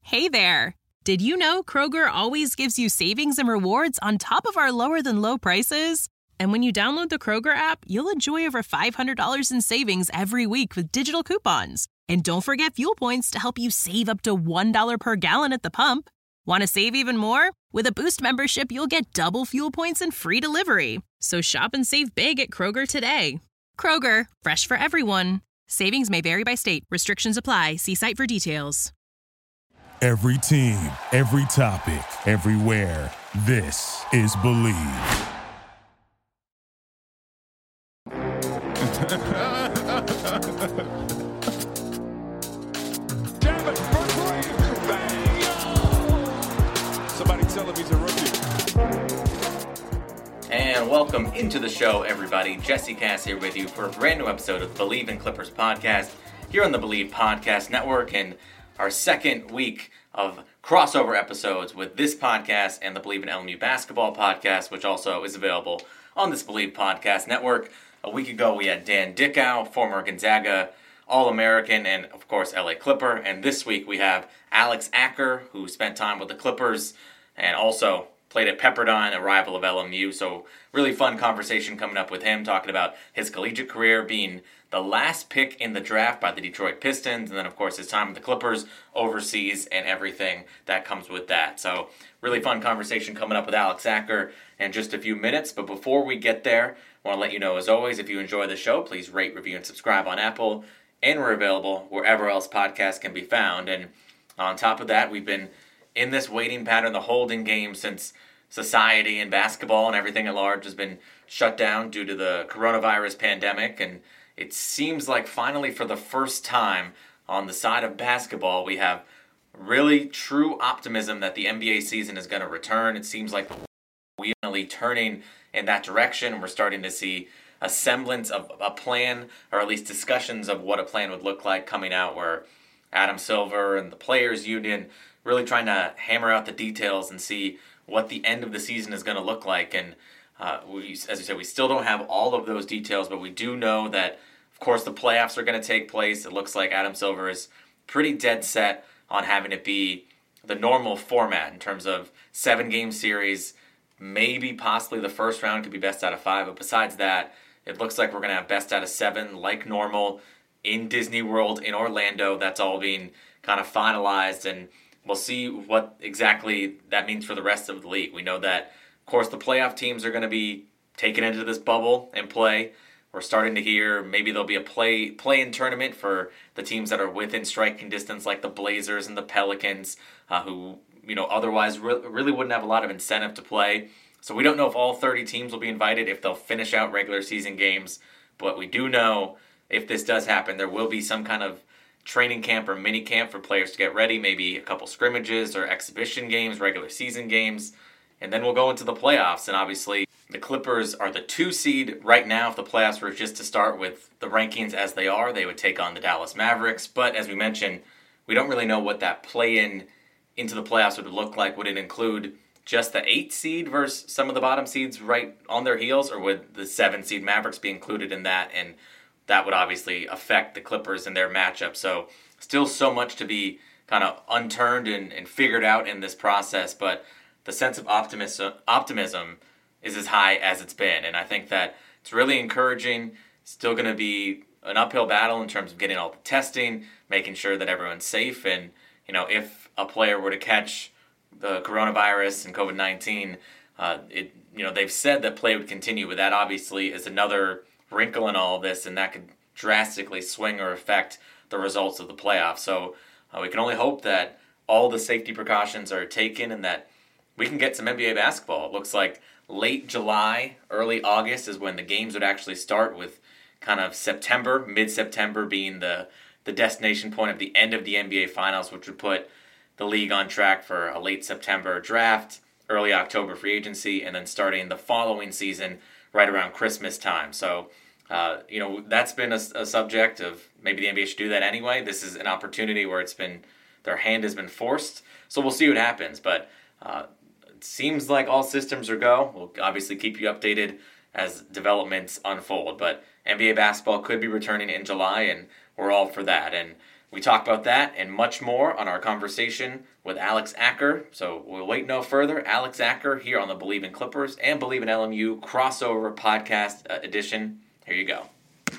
Hey there! Did you know Kroger always gives you savings and rewards on top of our lower-than-low prices? And when you download the Kroger app, you'll enjoy over $500 in savings every week with digital coupons. And don't forget fuel points to help you save up to $1 per gallon at the pump. Want to save even more? With a Boost membership, you'll get double fuel points and free delivery. So shop and save big at Kroger today. Kroger, fresh for everyone. Savings may vary by state. Restrictions apply. See site for details. Every team, every topic, everywhere. This is Believe. Somebody tell him he's a rookie. And welcome into the show, everybody. Jesse Cass here with you for a brand new episode of the Believe in Clippers podcast here on the Believe Podcast Network, and our second week of crossover episodes with this podcast and the Believe in LMU Basketball podcast, which also is available on this Believe Podcast Network. A week ago, we had Dan Dickau, former Gonzaga All-American and, of course, LA Clipper. And this week, we have Alex Acker, who spent time with the Clippers and also played at Pepperdine, a rival of LMU. So really fun conversation coming up with him, talking about his collegiate career, being the last pick in the draft by the Detroit Pistons, and then, of course, his time with the Clippers, overseas, and everything that comes with that. So really fun conversation coming up with Alex Acker in just a few minutes. But before we get there, I want to let you know, as always, if you enjoy the show, please rate, review, and subscribe on Apple, and we're available wherever else podcasts can be found. And on top of that, we've been in this waiting pattern, the holding game, since society and basketball and everything at large has been shut down due to the coronavirus pandemic. And it seems like finally, for the first time on the side of basketball, we have really true optimism that the NBA season is going to return. It seems like we're finally turning in that direction. We're starting to see a semblance of a plan, or at least discussions of what a plan would look like coming out, where Adam Silver and the Players Union really trying to hammer out the details and see what the end of the season is going to look like. And as you said, we still don't have all of those details, but we do know that, of course, the playoffs are going to take place. It looks like Adam Silver is pretty dead set on having it be the normal format in terms of 7-game series. Maybe possibly the first round could be best out of 5, but besides that, it looks like we're going to have best out of 7 like normal in Disney World in Orlando. That's all being kind of finalized, and we'll see what exactly that means for the rest of the league. We know that, of course, the playoff teams are going to be taken into this bubble and play. We're starting to hear maybe there'll be a play-in tournament for the teams that are within striking distance, like the Blazers and the Pelicans, who otherwise really wouldn't have a lot of incentive to play. So we don't know if all 30 teams will be invited, if they'll finish out regular season games. But we do know, if this does happen, there will be some kind of training camp or mini camp for players to get ready, maybe a couple scrimmages or exhibition games, regular season games, and then we'll go into the playoffs. And obviously, the Clippers are the 2 seed right now. If the playoffs were just to start with the rankings as they are, they would take on the Dallas Mavericks. But as we mentioned, we don't really know what that play-in into the playoffs would look like. Would it include just the 8 seed versus some of the bottom seeds right on their heels, or would the 7 seed Mavericks be included in that? And that would obviously affect the Clippers and their matchup. So still so much to be kind of unturned and figured out in this process, but the sense of optimism is as high as it's been. And I think that it's really encouraging. Still going to be an uphill battle in terms of getting all the testing, making sure that everyone's safe. And, if a player were to catch the coronavirus and COVID-19, they've said that play would continue, but that obviously is another wrinkle in all of this, and that could drastically swing or affect the results of the playoffs. So we can only hope that all the safety precautions are taken and that we can get some NBA basketball. It looks like late July, early August is when the games would actually start, with kind of September, mid-September being the destination point of the end of the NBA Finals, which would put the league on track for a late September draft, early October free agency, and then starting the following season right around Christmas time. So, that's been a subject of maybe the NBA should do that anyway. This is an opportunity where their hand has been forced. So we'll see what happens. But it seems like all systems are go. We'll obviously keep you updated as developments unfold. But NBA basketball could be returning in July, and we're all for that. And We talk about that and much more on our conversation with Alex Acker. So we'll wait no further. Alex Acker here on the Believe in Clippers and Believe in LMU crossover podcast edition. Here you go.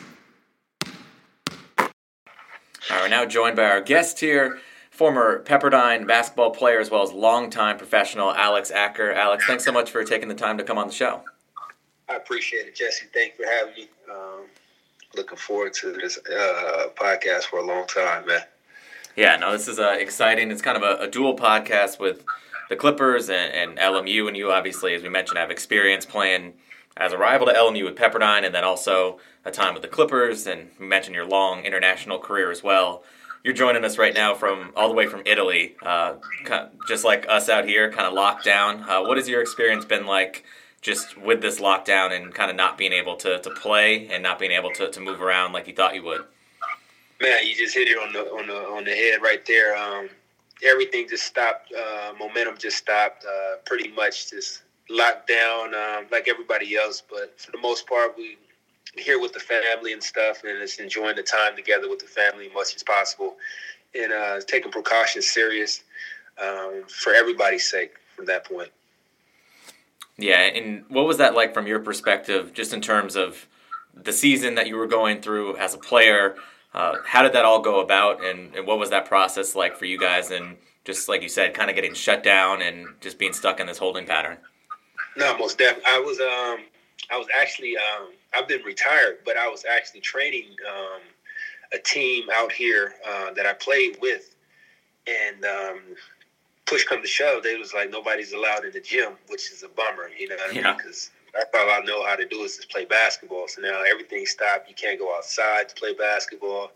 All right, we're now joined by our guest here, former Pepperdine basketball player as well as longtime professional Alex Acker. Alex, thanks so much for taking the time to come on the show. I appreciate it, Jesse. Thanks for having me. Looking forward to this podcast for a long time, man. Yeah, no, this is exciting. It's kind of a dual podcast with the Clippers and LMU, and you obviously, as we mentioned, have experience playing as a rival to LMU with Pepperdine, and then also a time with the Clippers, and we mentioned your long international career as well. You're joining us right now from all the way from Italy, just like us out here, kind of locked down. What has your experience been like just with this lockdown and kind of not being able to play and not being able to move around like you thought you would? Man, you just hit it on the head right there. Everything just stopped. Momentum just stopped. Pretty much just locked down like everybody else. But for the most part, we here with the family and stuff, and just enjoying the time together with the family as much as possible, and taking precautions serious for everybody's sake from that point. Yeah, and what was that like from your perspective, just in terms of the season that you were going through as a player? How did that all go about, and what was that process like for you guys? And just like you said, kind of getting shut down and just being stuck in this holding pattern. No, most definitely. I was actually I've been retired, but I was actually training a team out here that I played with, and push come to shove, they was like, nobody's allowed in the gym, which is a bummer, you know what I mean? Because that's all I know how to do is just play basketball. So now everything stopped. You can't go outside to play basketball.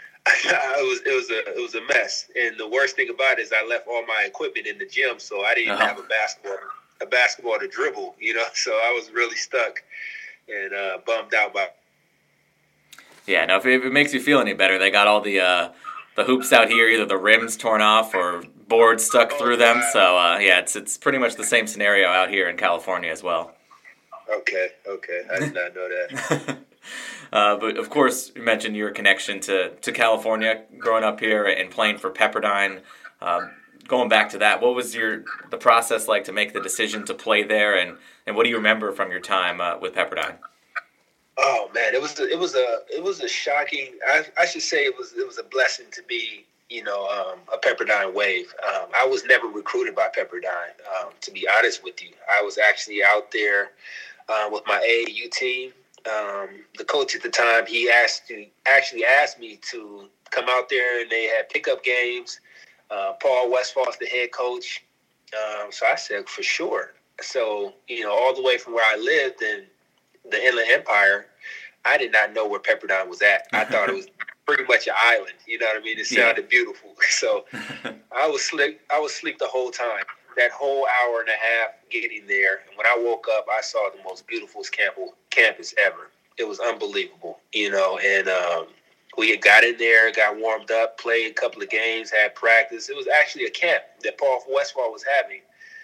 It was a mess. And the worst thing about it is I left all my equipment in the gym, so I didn't have a basketball to dribble, you know? So I was really stuck and bummed out by it. Yeah, no, if it makes you feel any better, they got all the hoops out here, either the rims torn off or boards stuck through them. So, yeah, it's pretty much the same scenario out here in California as well. Okay. I did not know that. But, of course, you mentioned your connection to California, growing up here and playing for Pepperdine. Going back to that, what was the process like to make the decision to play there, and what do you remember from your time with Pepperdine? Oh man, it was a shocking. I should say it was a blessing to be, a Pepperdine Wave. I was never recruited by Pepperdine. To be honest with you, I was actually out there with my AAU team. The coach at the time, he actually asked me to come out there, and they had pickup games. Paul Westfall's the head coach, so I said for sure. So all the way from where I lived in the Inland Empire, I did not know where Pepperdine was at. I thought it was pretty much an island. You know what I mean? It sounded beautiful. So I was asleep the whole time. That whole hour and a half getting there. And when I woke up, I saw the most beautiful campus ever. It was unbelievable, and we had got in there, got warmed up, played a couple of games, had practice. It was actually a camp that Paul Westfall was having.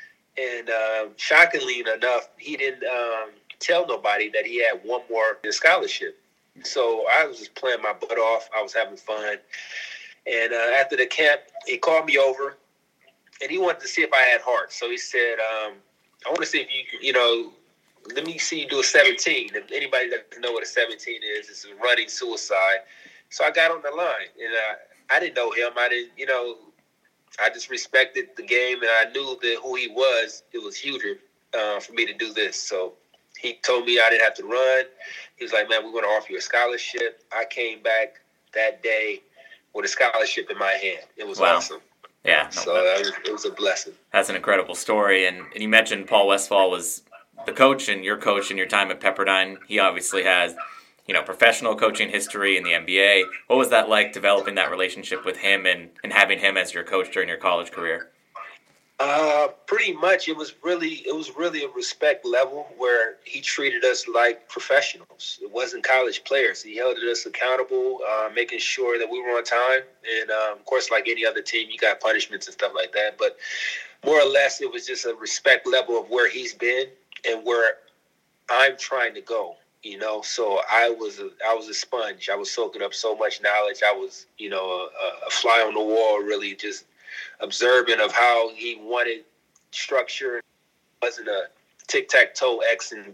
And shockingly enough, he didn't tell nobody that he had one more scholarship. So I was just playing my butt off. I was having fun. And after the camp, he called me over, and he wanted to see if I had heart. So he said, I want to see if you let me see you do a 17. If anybody doesn't know what a 17 is, it's a running suicide. So I got on the line, and I didn't know him. I didn't, I just respected the game, and I knew that who he was. It was huge for me to do this. So he told me I didn't have to run. He was like, man, we're going to offer you a scholarship. I came back that day with a scholarship in my hand. It was awesome. Yeah. It was a blessing. That's an incredible story. And you mentioned Paul Westfall was the coach and your coach in your time at Pepperdine. He obviously has, professional coaching history in the NBA. What was that like, developing that relationship with him and having him as your coach during your college career? Pretty much, it was really a respect level where he treated us like professionals. It wasn't college players. He held us accountable, making sure that we were on time. And of course, like any other team, you got punishments and stuff like that. But more or less, it was just a respect level of where he's been and where I'm trying to go. you know. So I was a sponge. I was soaking up so much knowledge. I was, you know, a fly on the wall, really just observant of how he wanted structure. It wasn't a tic-tac-toe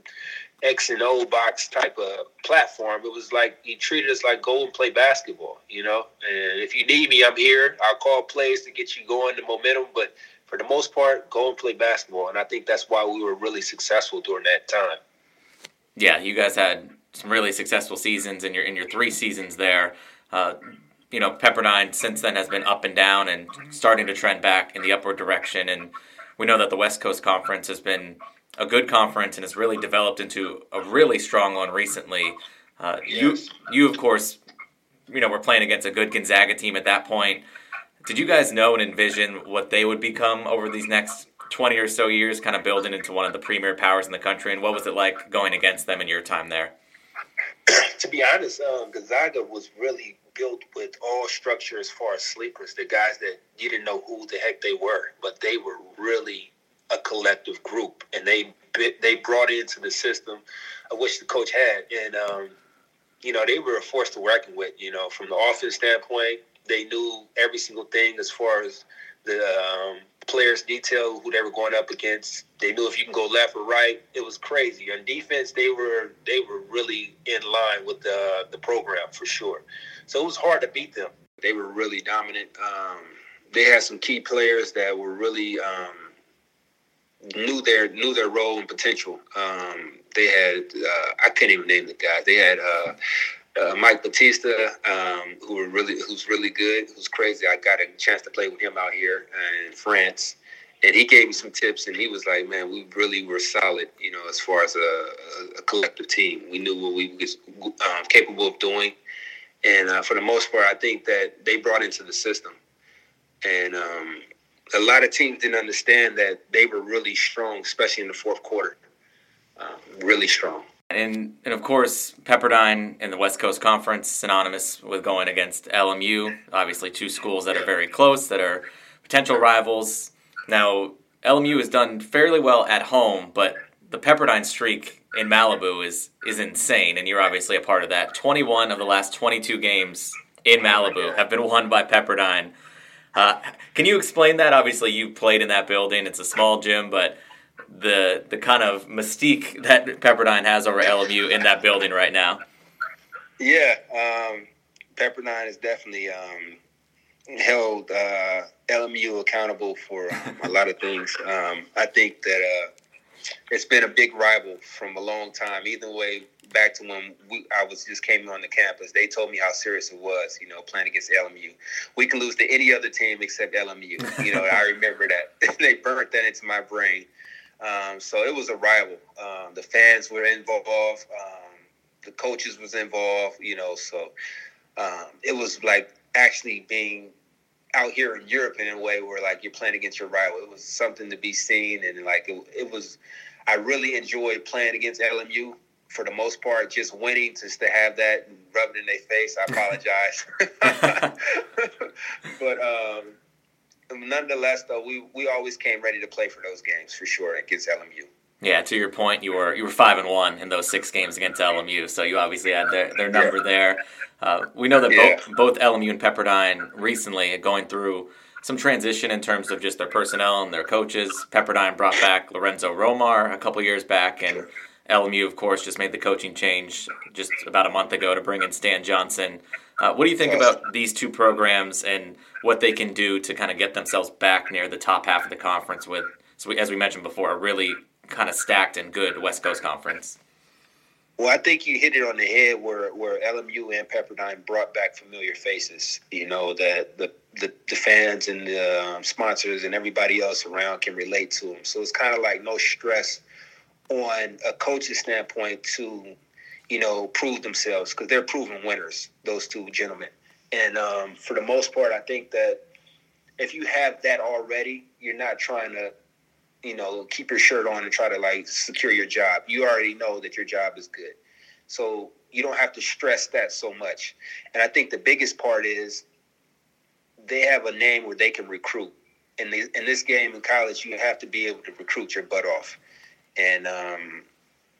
X and O box type of platform. It was like he treated us like go and play basketball, you know. And if you need me, I'm here. I'll call plays to get you going, the momentum. But for the most part, go and play basketball. And I think that's why we were really successful during that time. Yeah, you guys had some really successful seasons in your 3 seasons there. You know, Pepperdine since then has been up and down and starting to trend back in the upward direction. And we know that the West Coast Conference has been a good conference and has really developed into a really strong one recently. Yes. You of course, you know, were playing against a good Gonzaga team at that point. Did you guys know and envision what they would become over these next 20 or so years, kind of building into one of the premier powers in the country? And what was it like going against them in your time there? To be honest, Gonzaga was really built with all structure as far as sleepers, the guys that you didn't know who the heck they were, but they were really a collective group, and they brought into the system of which the coach had, and you know, they were a force to reckon with. You know, from the offense standpoint, they knew every single thing as far as the players' detail, who they were going up against. They knew if you can go left or right. It was crazy. On defense, they were really in line with the program for sure. So it was hard to beat them. They were really dominant. They had some key players that were really knew their role and potential. They had I can't even name the guys. They had Mike Batista, who's really good, who's crazy. I got a chance to play with him out here in France, and he gave me some tips, and he was like, man, we really were solid, you know, as far as a collective team. We knew what we was capable of doing, and for the most part, I think that they brought into the system. And a lot of teams didn't understand that they were really strong, especially in the fourth quarter, really strong. And of course, Pepperdine in the West Coast Conference, synonymous with going against LMU. Obviously, 2 schools that are very close, that are potential rivals. Now, LMU has done fairly well at home, but the Pepperdine streak in Malibu is insane, and you're obviously a part of that. 21 of the last 22 games in Malibu have been won by Pepperdine. Can you explain that? Obviously, you played in that building. It's a small gym, but the kind of mystique that Pepperdine has over LMU in that building right now. Yeah, Pepperdine has definitely held LMU accountable for a lot of things. I think that it's been a big rival from a long time. Either way, back to when I just came on the campus, they told me how serious it was, you know, playing against LMU. We can lose to any other team except LMU. You know, I remember that. They burnt that into my brain. So it was a rival. The fans were involved. The coaches was involved, you know, so it was like actually being out here in Europe in a way where like you're playing against your rival. It was something to be seen, and like it was. I really enjoyed playing against LMU for the most part. Just winning, just to have that and rub it in their face. I apologize, but nonetheless, though, we always came ready to play for those games for sure against LMU. Yeah, to your point, you were 5-1 in those 6 games against LMU, so you obviously had their number there. We know that both LMU and Pepperdine recently are going through some transition in terms of just their personnel and their coaches. Pepperdine brought back Lorenzo Romar a couple years back, and LMU, of course, just made the coaching change just about a month ago to bring in Stan Johnson. What do you think about these 2 programs and what they can do to kind of get themselves back near the top half of the conference with, as we mentioned before, a really kind of stacked and good West Coast Conference? Well, I think you hit it on the head where LMU and Pepperdine brought back familiar faces, you know, that the fans and the sponsors and everybody else around can relate to them. So it's kind of like no stress on a coach's standpoint to, you know, prove themselves, because they're proven winners, those 2 gentlemen. And for the most part, I think that if you have that already, you're not trying to, you know, keep your shirt on and try to, like, secure your job. You already know that your job is good. So you don't have to stress that so much. And I think the biggest part is they have a name where they can recruit. In this game in college, you have to be able to recruit your butt off. And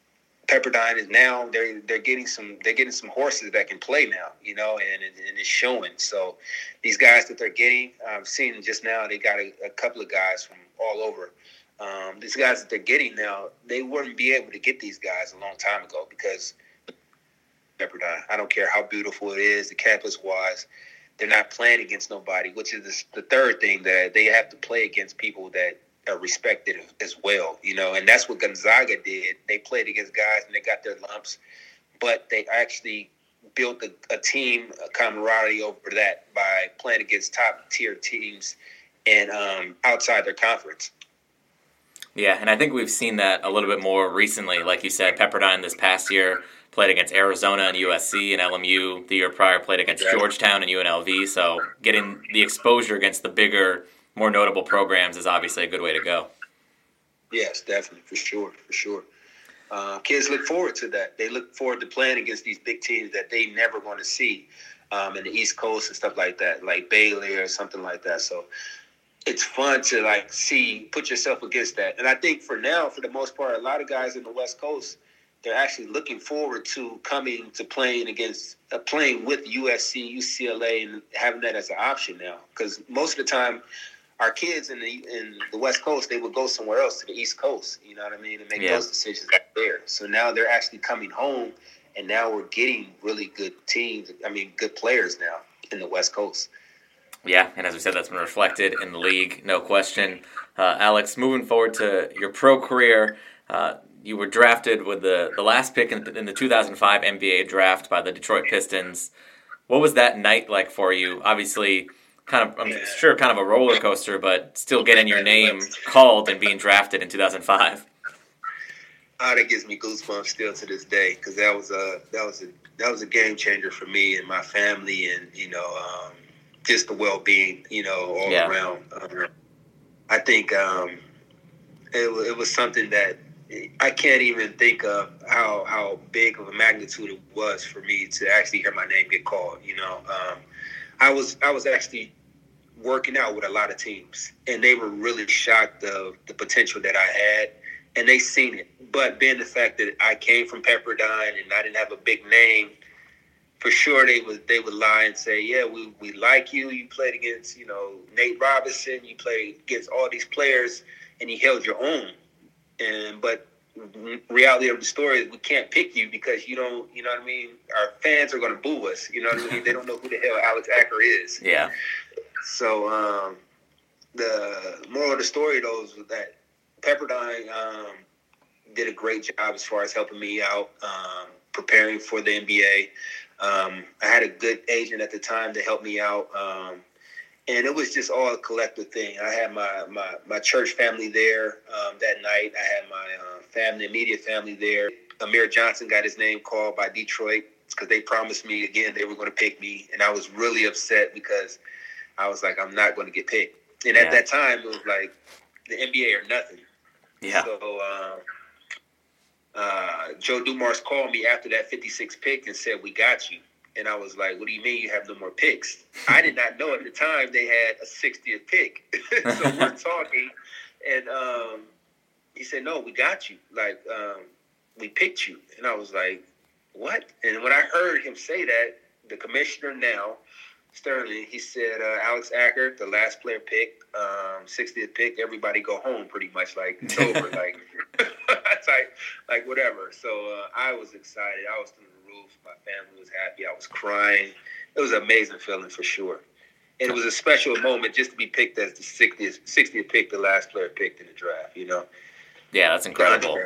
Pepperdine is now they're getting some horses that can play now, and it's showing. So these guys that they're getting, I've seen just now they got a couple of guys from all over. These guys that they're getting now, they wouldn't be able to get these guys a long time ago because Pepperdine, I don't care how beautiful it is, the campus-wise, they're not playing against nobody, which is the third thing, that they have to play against people that are respected as well, and that's what Gonzaga did. They played against guys and they got their lumps, but they actually built a team, a camaraderie over that by playing against top-tier teams and outside their conference. Yeah, and I think we've seen that a little bit more recently. Like you said, Pepperdine this past year played against Arizona and USC, and LMU the year prior played against Georgetown and UNLV. So getting the exposure against the bigger, more notable programs is obviously a good way to go. Yes, definitely, for sure. Kids look forward to that. They look forward to playing against these big teams that they never want to see in the East Coast and stuff like that, like Baylor or something like that. So it's fun to put yourself against that. And I think for now, for the most part, a lot of guys in the West Coast, they're actually looking forward to coming to playing with USC, UCLA, and having that as an option now. Because most of the time, our kids in the West Coast, they would go somewhere else to the East Coast, you know what I mean, and make those decisions out there. So now they're actually coming home, and now we're getting really good teams. Good players now in the West Coast. Yeah, and as we said, that's been reflected in the league, no question. Alex, moving forward to your pro career, you were drafted with the last pick in the 2005 NBA draft by the Detroit Pistons. What was that night like for you? Obviously, kind of a roller coaster, but still getting your name called and being drafted in 2005. That gives me goosebumps still to this day, because that was a game changer for me and my family, and just the well-being, all around. I think it was something that I can't even think of how big of a magnitude it was for me to actually hear my name get called. I was actually working out with a lot of teams, and they were really shocked of the potential that I had, and they seen it. But being the fact that I came from Pepperdine and I didn't have a big name, for sure they would lie and say, yeah, we like you. You played against, Nate Robinson. You played against all these players, and you held your own. But reality of the story is we can't pick you because you don't, you know what I mean? Our fans are going to boo us. You know what I mean? They don't know who the hell Alex Acker is. Yeah. So the moral of the story, though, is that Pepperdine did a great job as far as helping me out, preparing for the NBA. I had a good agent at the time to help me out. And it was just all a collective thing. I had my church family there that night. I had my immediate family there. Amir Johnson got his name called by Detroit because they promised me, again, they were going to pick me. And I was really upset because I was like, I'm not going to get picked. And at that time, it was like the NBA or nothing. Yeah. So Joe Dumars called me after that 56th pick and said, we got you. And I was like, what do you mean you have no more picks? I did not know at the time they had a 60th pick. So we're talking, and he said, no, we got you. Like, we picked you. And I was like, what? And when I heard him say that, the commissioner now, Sterling, he said, Alex Acker, the last player picked, 60th pick, everybody go home pretty much. Like, it's over. Like, it's like whatever. So I was excited. I was through the roof. My family was happy. I was crying. It was an amazing feeling for sure. And it was a special moment just to be picked as the 60th pick, the last player picked in the draft, Yeah, that's incredible.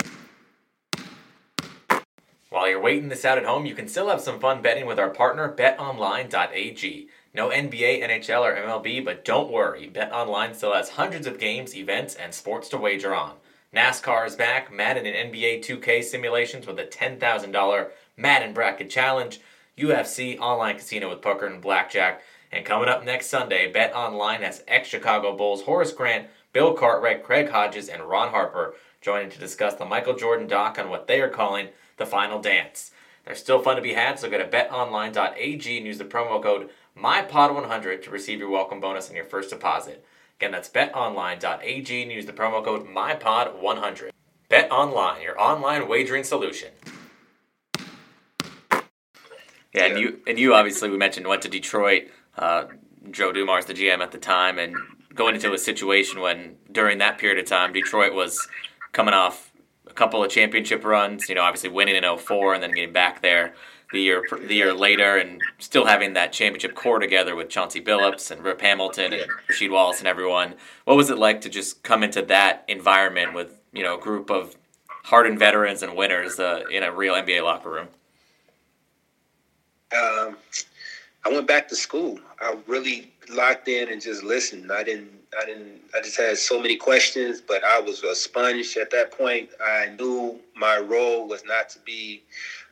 While you're waiting this out at home, you can still have some fun betting with our partner, betonline.ag. No NBA, NHL, or MLB, but don't worry. BetOnline still has hundreds of games, events, and sports to wager on. NASCAR is back, Madden and NBA 2K simulations with a $10,000 Madden Bracket Challenge, UFC, online casino with poker and blackjack, and coming up next Sunday, BetOnline has ex-Chicago Bulls Horace Grant, Bill Cartwright, Craig Hodges, and Ron Harper joining to discuss the Michael Jordan doc on what they are calling the Final Dance. They're still fun to be had, so go to betonline.ag and use the promo code MyPod100 to receive your welcome bonus on your first deposit. Again, that's betonline.ag and use the promo code MyPod100. BetOnline, your online wagering solution. Yeah, and you obviously, we mentioned, went to Detroit. Joe Dumars, the GM at the time, and going into a situation when during that period of time, Detroit was coming off a couple of championship runs. Obviously winning in 2004 and then getting back there the year later, and still having that championship core together with Chauncey Billups and Rip Hamilton and Rasheed Wallace and everyone. What was it like to just come into that environment with a group of hardened veterans and winners in a real NBA locker room? I went back to school. I really locked in and just listened. I just had so many questions, but I was a sponge at that point. I knew my role was not to be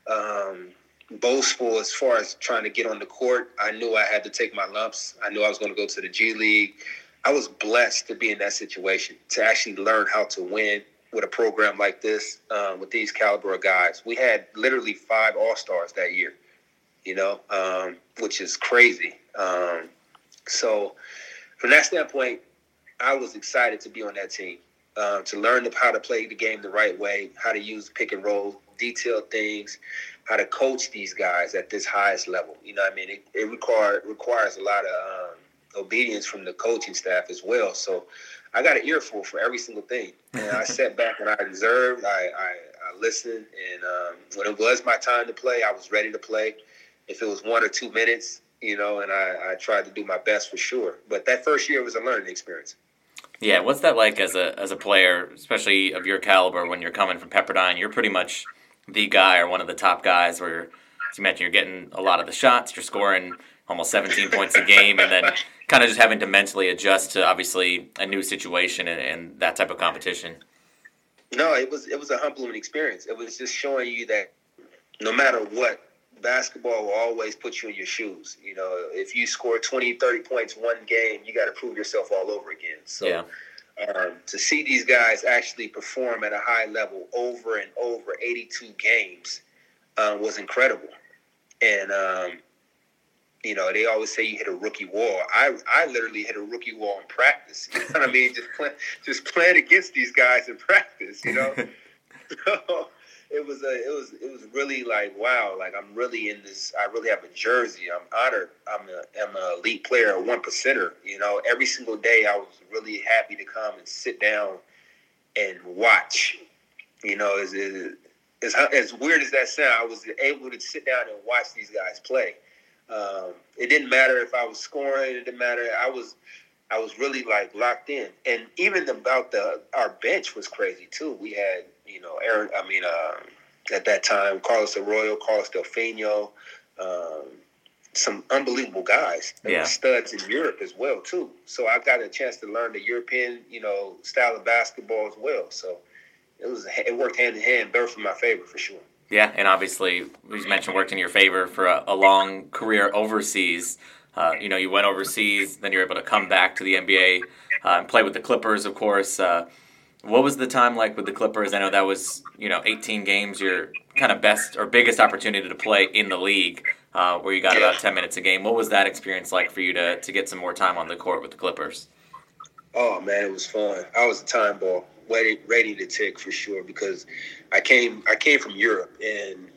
boastful as far as trying to get on the court. I knew I had to take my lumps. I knew I was going to go to the G League. I was blessed to be in that situation, to actually learn how to win with a program like this, with these caliber of guys. We had literally 5 All-Stars that year. Which is crazy. So from that standpoint, I was excited to be on that team, to learn how to play the game the right way, how to use pick and roll, detailed things, how to coach these guys at this highest level. It requires a lot of obedience from the coaching staff as well. So I got an earful for every single thing. And I sat back and I observed, I listened, and when it was my time to play, I was ready to play. If it was 1 or 2 minutes, and I tried to do my best for sure. But that first year was a learning experience. Yeah, what's that like as a player, especially of your caliber, when you're coming from Pepperdine? You're pretty much the guy or one of the top guys where, as you mentioned, you're getting a lot of the shots, you're scoring almost 17 points a game, and then kind of just having to mentally adjust to, obviously, a new situation and that type of competition. No, it was a humbling experience. It was just showing you that no matter what, basketball will always put you in your shoes. If you score 20, 30 points one game, you got to prove yourself all over again. So to see these guys actually perform at a high level over and over 82 games was incredible. And, they always say you hit a rookie wall. I literally hit a rookie wall in practice. You know what I mean? Just playing against these guys in practice, So, It was really like, wow, like I'm really in this. I really have a jersey. I'm honored. I'm an elite player, a 1%er. Every single day I was really happy to come and sit down and watch. As weird as that sounds, I was able to sit down and watch these guys play. It didn't matter if I was scoring. It didn't matter. I was really like locked in. And even about our bench was crazy too. We had, at that time, Carlos Arroyo, Carlos Delfino, some unbelievable guys. There were studs in Europe as well too. So I got a chance to learn the European, style of basketball as well. So it worked hand in hand, both in my favor for sure. Yeah, and obviously, as you mentioned, worked in your favor for a long career overseas. You went overseas, then you're able to come back to the NBA and play with the Clippers, of course. What was the time like with the Clippers? I know that was, 18 games, your kind of best or biggest opportunity to play in the league, where you got about 10 minutes a game. What was that experience like for you to get some more time on the court with the Clippers? Oh, man, it was fun. I was a time ball, ready to tick for sure, because I came from Europe, and,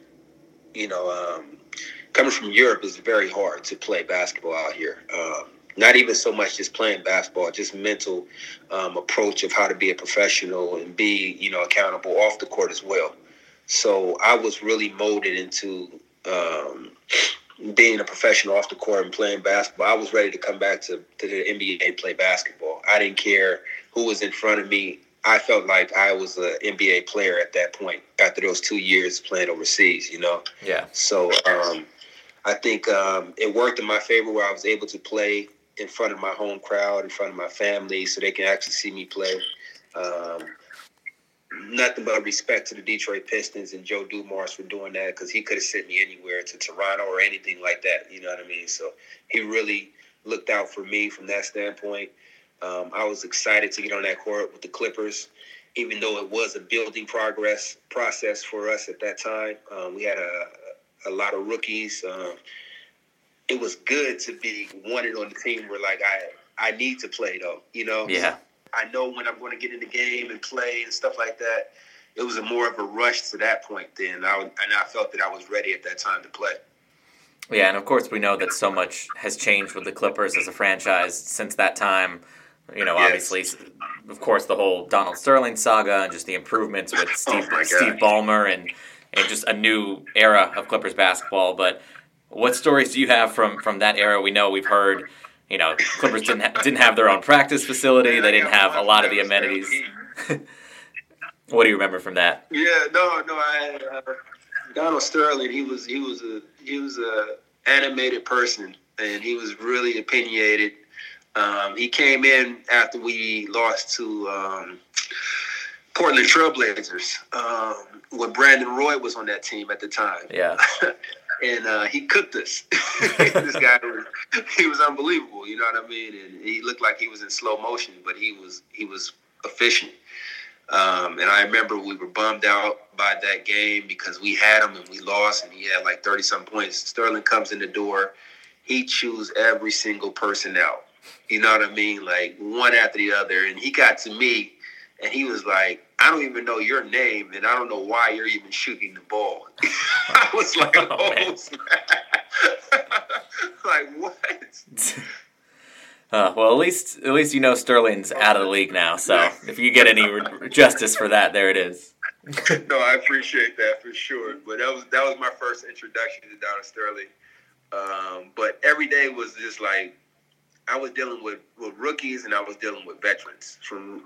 coming from Europe is very hard to play basketball out here. Not even so much just playing basketball, just mental approach of how to be a professional and be, accountable off the court as well. So I was really molded into being a professional off the court and playing basketball. I was ready to come back to the NBA and play basketball. I didn't care who was in front of me. I felt like I was an NBA player at that point after those 2 years playing overseas, Yeah. So I think it worked in my favor where I was able to play in front of my home crowd, in front of my family, so they can actually see me play. Nothing but respect to the Detroit Pistons and Joe Dumars for doing that, because he could have sent me anywhere, to Toronto or anything like that. You know what I mean? So he really looked out for me from that standpoint. I was excited to get on that court with the Clippers, even though it was a building process for us at that time. We had a lot of rookies. It was good to be wanted on the team where, like, I need to play, though, Yeah. I know when I'm going to get in the game and play and stuff like that. It was more of a rush to that point then. I felt that I was ready at that time to play. Yeah, and of course we know that so much has changed with the Clippers as a franchise since that time. You know, Yes. obviously, of course, the whole Donald Sterling saga and just the improvements with Steve Ballmer and just a new era of Clippers basketball. But what stories do you have from that era? We know we've heard, you know, Clippers didn't have their own practice facility. They didn't have a lot of the amenities. What do you remember from that? Yeah, no, Donald Sterling. He was a animated person, and he was really opinionated. He came in after we lost to Portland Trailblazers when Brandon Roy was on that team at the time. Yeah. And he cooked us. This guy he was unbelievable, you know what I mean? And he looked like he was in slow motion, but he was efficient. And I remember we were bummed out by that game because we had him and we lost, and he had like 30-some points. Sterling comes in the door. He chews every single person out. You know what I mean? Like one after the other. And he got to me, and he was like, I don't even know your name, and I don't know why you're even shooting the ball. I was like, like, what? Well, at least you know Sterling's out of the league now. So if you get any justice for that, there it is. No, I appreciate that for sure. But that was my first introduction to Donald Sterling. But every day was just like I was dealing with rookies and I was dealing with veterans. From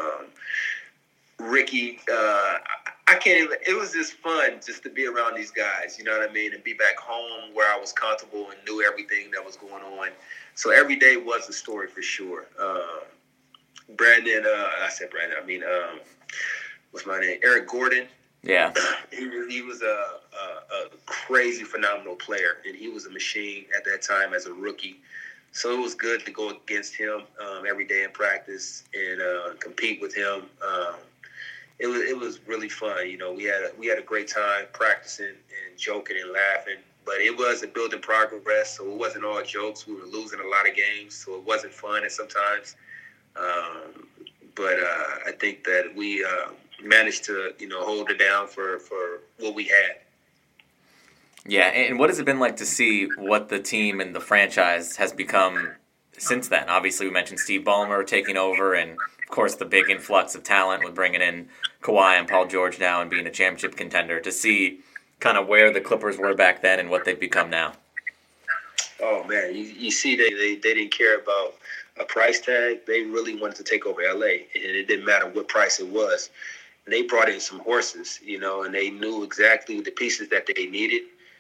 Ricky, I can't even. It was just fun just to be around these guys. You know what I mean, and be back home where I was comfortable and knew everything that was going on. So every day was a story for sure. Brandon, I said Brandon. I mean, what's my name? Eric Gordon. Yeah. He was a crazy, phenomenal player, and he was a machine at that time as a rookie. So it was good to go against him every day in practice and compete with him. It was really fun. You know, we had a great time practicing and joking and laughing. But it was a building progress, so it wasn't all jokes. We were losing a lot of games, so it wasn't fun at sometimes. But I think that we managed to, hold it down for what we had. Yeah, and what has it been like to see what the team and the franchise has become since then? Obviously, we mentioned Steve Ballmer taking over, and, of course, the big influx of talent with bringing in Kawhi and Paul George now and being a championship contender. To see kind of where the Clippers were back then and what they've become now. Oh, man, you see they didn't care about a price tag. They really wanted to take over L.A., and it didn't matter what price it was. And they brought in some horses, and they knew exactly the pieces that they needed.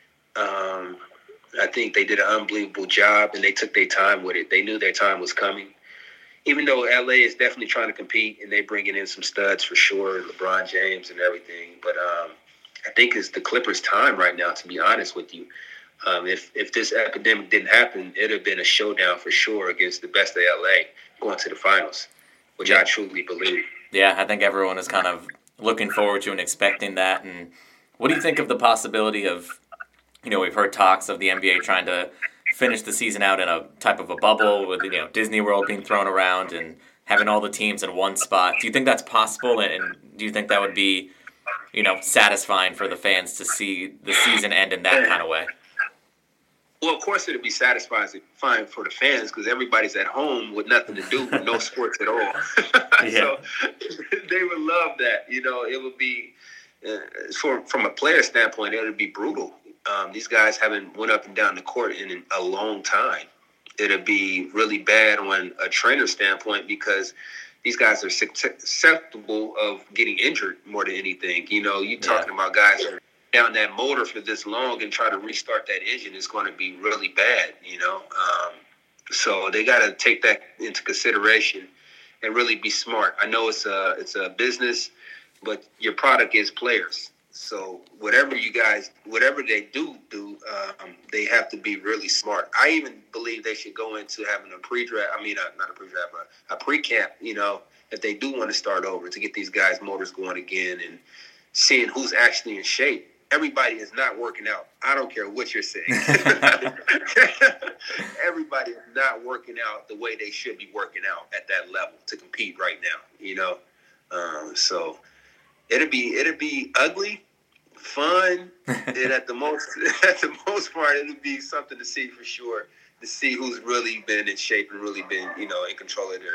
I think they did an unbelievable job, and they took their time with it. They knew their time was coming. Even though L.A. is definitely trying to compete, and they're bringing in some studs for sure, LeBron James and everything, but I think it's the Clippers' time right now, to be honest with you. If this epidemic didn't happen, it would have been a showdown for sure against the best of L.A. going to the finals, which I truly believe. Yeah, I think everyone is kind of looking forward to and expecting that. And what do you think of the possibility of, we've heard talks of the NBA trying to finish the season out in a type of a bubble with, Disney World being thrown around and having all the teams in one spot. Do you think that's possible? And do you think that would be satisfying for the fans to see the season end in that kind of way? Well, of course, it'd be satisfying for the fans because everybody's at home with nothing to do, no sports at all. Yeah. So they would love that. It would be, from a player standpoint, it would be brutal. These guys haven't went up and down the court in a long time. It'd be really bad on a trainer standpoint because these guys are susceptible of getting injured more than anything. You're talking about guys that are down that motor for this long and try to restart that engine is going to be really bad, So they got to take that into consideration and really be smart. I know it's a business, but your product is players. So whatever they do, they have to be really smart. I even believe they should go into having a pre-draft. I mean, not a pre-draft, but a pre-camp. If they do want to start over to get these guys' motors going again and seeing who's actually in shape. Everybody is not working out. I don't care what you're saying. Everybody is not working out the way they should be working out at that level to compete right now. So it'd be ugly fun, and at the most part, it'll be something to see for sure. To see who's really been in shape and really been, in control of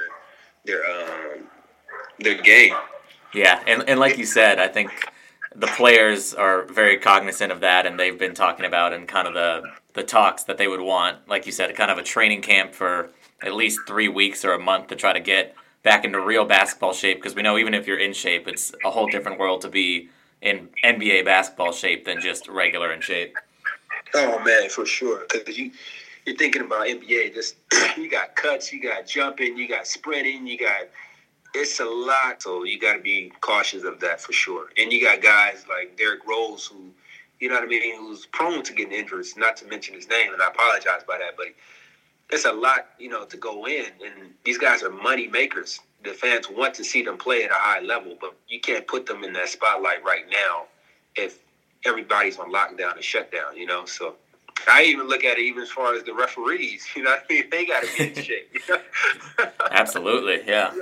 their game. Yeah, and like you said, I think the players are very cognizant of that, and they've been talking about in kind of the talks that they would want, like you said, kind of a training camp for at least 3 weeks or a month to try to get back into real basketball shape, because we know even if you're in shape, it's a whole different world to be in NBA basketball shape than just regular in shape. Oh, man, for sure, because you're thinking about NBA, just you got cuts, you got jumping, you got sprinting, it's a lot, so you got to be cautious of that for sure. And you got guys like Derrick Rose who, who's prone to getting injuries, not to mention his name, and I apologize by that, but it's a lot, to go in, and these guys are money makers. The fans want to see them play at a high level, but you can't put them in that spotlight right now if everybody's on lockdown and shutdown, so I even look at it even as far as the referees. They got to be in shape. Absolutely, yeah.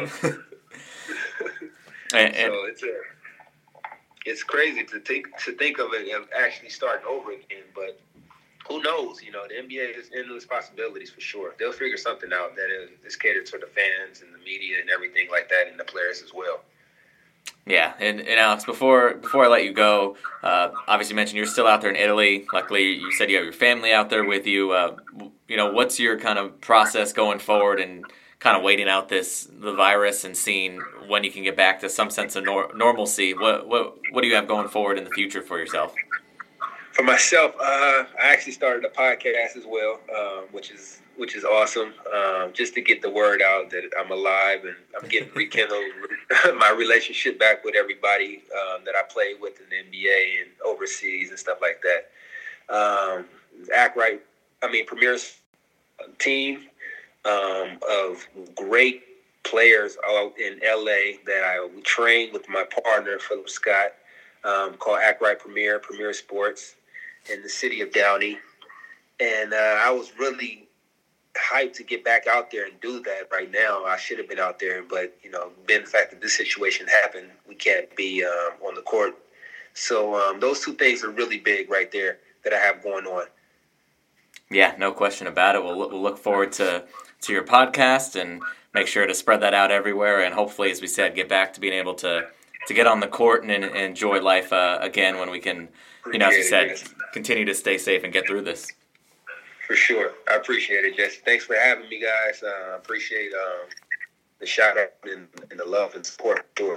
So it's crazy to think of it of actually starting over again. But who knows? The NBA is endless possibilities for sure. They'll figure something out that is catered to the fans and the media and everything like that, and the players as well. Yeah, and Alex, before I let you go, obviously you mentioned you're still out there in Italy. Luckily, you said you have your family out there with you. What's your kind of process going forward and kind of waiting out the virus and seeing when you can get back to some sense of normalcy? What do you have going forward in the future for yourself? For myself, I actually started a podcast as well, which is awesome. Just to get the word out that I'm alive and I'm getting rekindled my relationship back with everybody that I played with in the NBA and overseas and stuff like that. Premier's team of great players out in LA that I trained with my partner Philip Scott, called Act Right Premier Sports in the city of Downey, and I was really hyped to get back out there and do that right now. I should have been out there, but, being the fact that this situation happened, we can't be on the court. So those two things are really big right there that I have going on. Yeah, no question about it. We'll look forward to your podcast and make sure to spread that out everywhere, and hopefully, as we said, get back to being able to get on the court and enjoy life again when we can, as you said, continue to stay safe and get through this. For sure. I appreciate it, Jesse. Thanks for having me, guys. I appreciate the shout out and the love and support. Sure.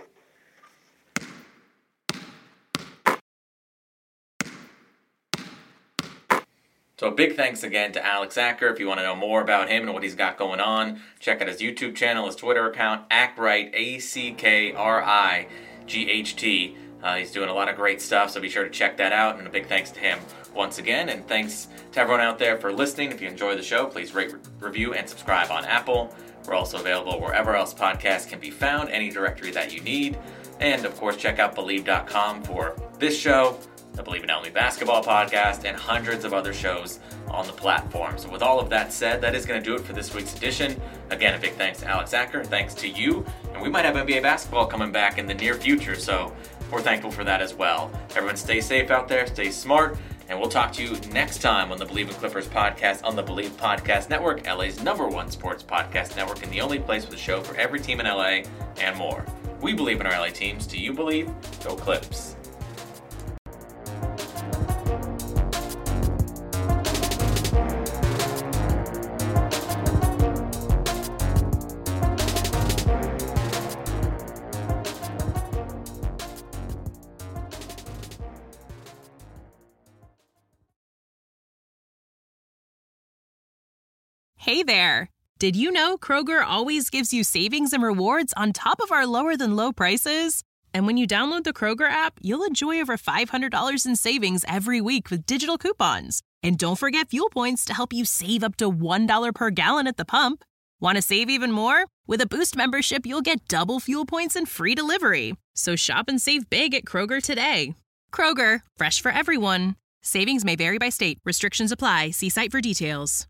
So a big thanks again to Alex Acker. If you want to know more about him and what he's got going on, check out his YouTube channel, his Twitter account, Ackright, ACKRIGHT. He's doing a lot of great stuff, so be sure to check that out. And a big thanks to him once again. And thanks to everyone out there for listening. If you enjoy the show, please rate, review, and subscribe on Apple. We're also available wherever else podcasts can be found, any directory that you need. And, of course, check out Believe.com for this show, the Believe in LA Basketball podcast, and hundreds of other shows on the platform. So with all of that said, that is going to do it for this week's edition. Again, a big thanks to Alex Acker, thanks to you, and we might have NBA basketball coming back in the near future, so we're thankful for that as well. Everyone stay safe out there, stay smart, and we'll talk to you next time on the Believe in Clippers podcast on the Believe Podcast Network, LA's #1 sports podcast network, and the only place with a show for every team in LA and more. We believe in our LA teams. Do you believe? Go Clips. Hey there! Did you know Kroger always gives you savings and rewards on top of our lower-than-low prices? And when you download the Kroger app, you'll enjoy over $500 in savings every week with digital coupons. And don't forget fuel points to help you save up to $1 per gallon at the pump. Want to save even more? With a Boost membership, you'll get double fuel points and free delivery. So shop and save big at Kroger today. Kroger, fresh for everyone. Savings may vary by state. Restrictions apply. See site for details.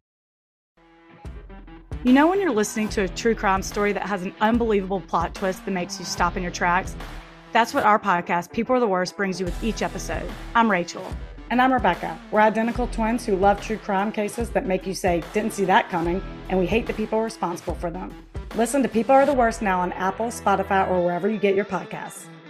You know when you're listening to a true crime story that has an unbelievable plot twist that makes you stop in your tracks? That's what our podcast, People Are the Worst, brings you with each episode. I'm Rachel. And I'm Rebecca. We're identical twins who love true crime cases that make you say, didn't see that coming, and we hate the people responsible for them. Listen to People Are the Worst now on Apple, Spotify, or wherever you get your podcasts.